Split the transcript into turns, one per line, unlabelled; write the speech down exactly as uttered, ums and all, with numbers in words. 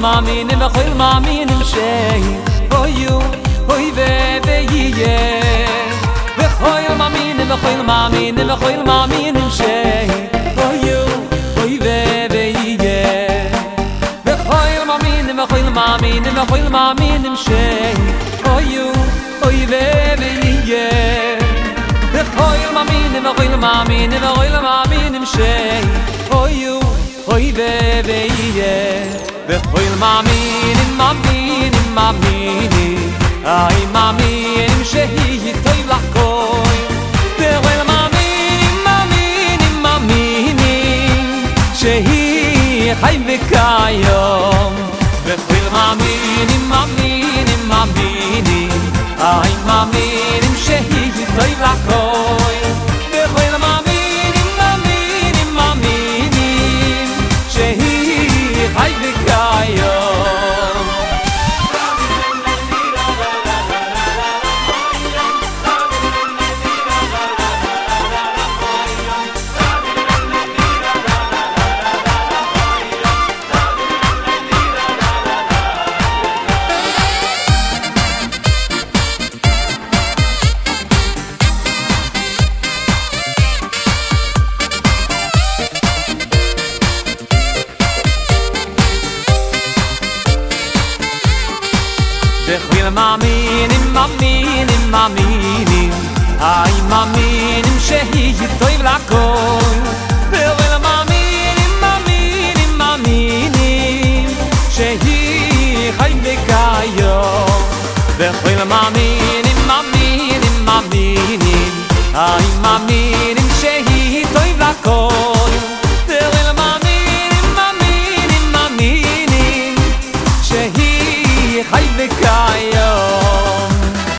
מאמינים וכל מאמינים שהיו אוי ויהיה וכל מאמינים וכל מאמינים וכל מאמינים שהיו אוי ויהיה וכל מאמינים וכל מאמינים וכל מאמינים שהיו אוי ויהיה וכל מאמינים וכל מאמינים וכל מאמינים שהיו אוי ויהיה וכל מאמינים מאמינים מאמינים איי מאמינים שהיא טוב לכל וכל מאמינים מאמינים מאמינים שהיא חי וקיים וכל מאמינים מאמינים מאמינים איי מאמינים שהיא טוב לכל וכל מאמינים מאמינים מאמינים שהיא חי וקיים וכל מאמינים מאמינים מאמינים איי מאמינים שהיא טוב לכל וכל מאמינים מאמינים מאמינים שהיא חי וקיים וכל מאמינים מאמינים מאמינים איי מאמינים